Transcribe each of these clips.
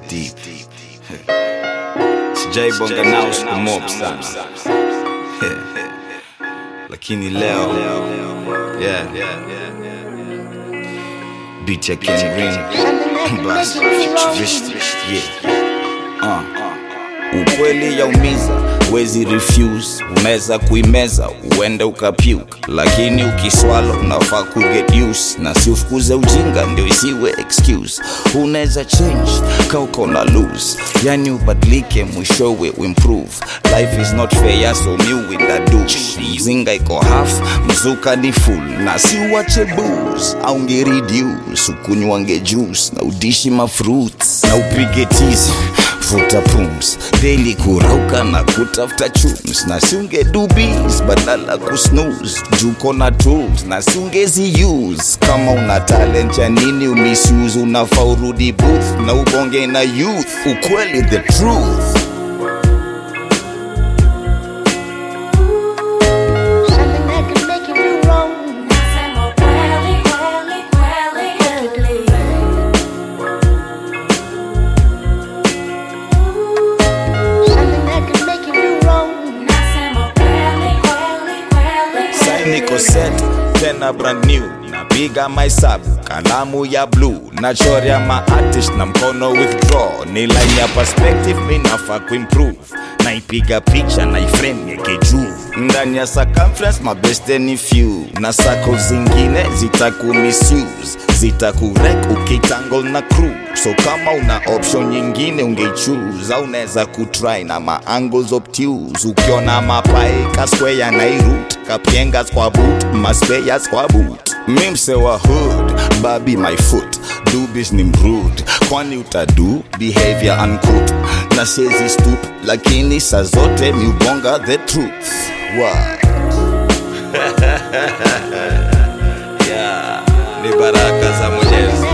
deep. Sijai bonga nao siku mob sana. Lakini leo, yeah, beat ya Ken Ring, bass futuristic, yeah. Ukweli yaumiza, wezi refuse. Unaweza kuimeza, uende ukapuke, lakini ukiswalo unafaa kuget used. Na si ufukuze ujinga ndio isiwe excuse. Unaweza change, kauko na lose. Yani ubadlike mwishowe uimprove. Life is not fair so mi win the douche. Mzinga iko half, mzuka ni full. Na si uwache booze, au nge reduce. Ukunywange juice, na udishi ma fruits. Na upige tizi, futa pums. Daily kurauka na kutafuta chums. Na siunge dubis, badala kusnooze. Juko na tools, na siungezi use. Kama una talent ya nini umisuse. Unafaa urudi booth, na ubonge na youth. Ukweli the truth. Niko set, tena brand new. Napiga my sub, kalamu ya blue. Nachorea ma artist na mkono withdraw. Ni line ya perspective, minafaa kuimprove. Naipiga picha, naiframe yeke juu. Ndani ya circumference, mabeste ni few. Na circle zingine, zitaku misuse. Zitakurek ukitangle na crew. So kama una option nyingine ungeichoose. Au unaweza kutry na ma angles obtuse. Ukiona mapai, kasquare na root. Kapiengas kwa boot, maspeyas kwa boot. Mimse wa hood, baby my foot. Dubis ni mrude, kwani utadu behavior uncouth. Na sezi stoop, lakini saa zote mi ubonga the truth. Yeah, ni baraka za Mwenyezi.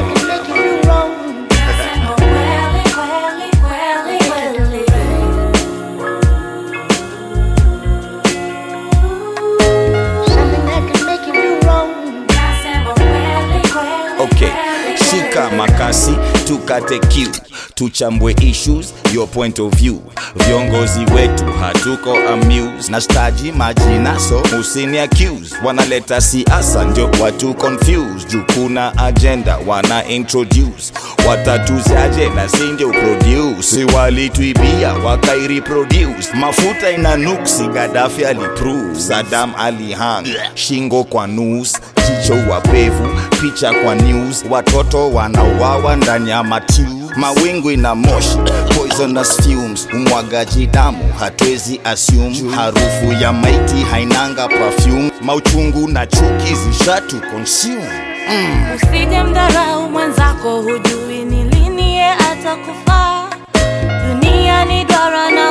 Okay, shika makasi, tukate kiu. Tuchambwe issues, your point of view. Viongozi wetu hatuko amused. Na staji majina so usini accuse. Wanaleta siasa ndio watu confused. Jukuna agenda wana introduce. Watatuzi agenda si ndio produce. Si walituibia wakai reproduce. Mafuta ina nuksi, Gaddafi aliprove. Saddam alihang, shingo kwa noose. Jicho wapevu, picha kwa news. Watoto wanauawa ndani ya matiu. Mawingu ina moshi, poisonous fumes. Umwagaji damu, hatuwezi assume. Harufu ya maiti hainanga perfume. Mauchungu na chuki zishatu consume. Usije mdharau mwenzako, hujui ni lini ye atakufaa. Dunia ni duara na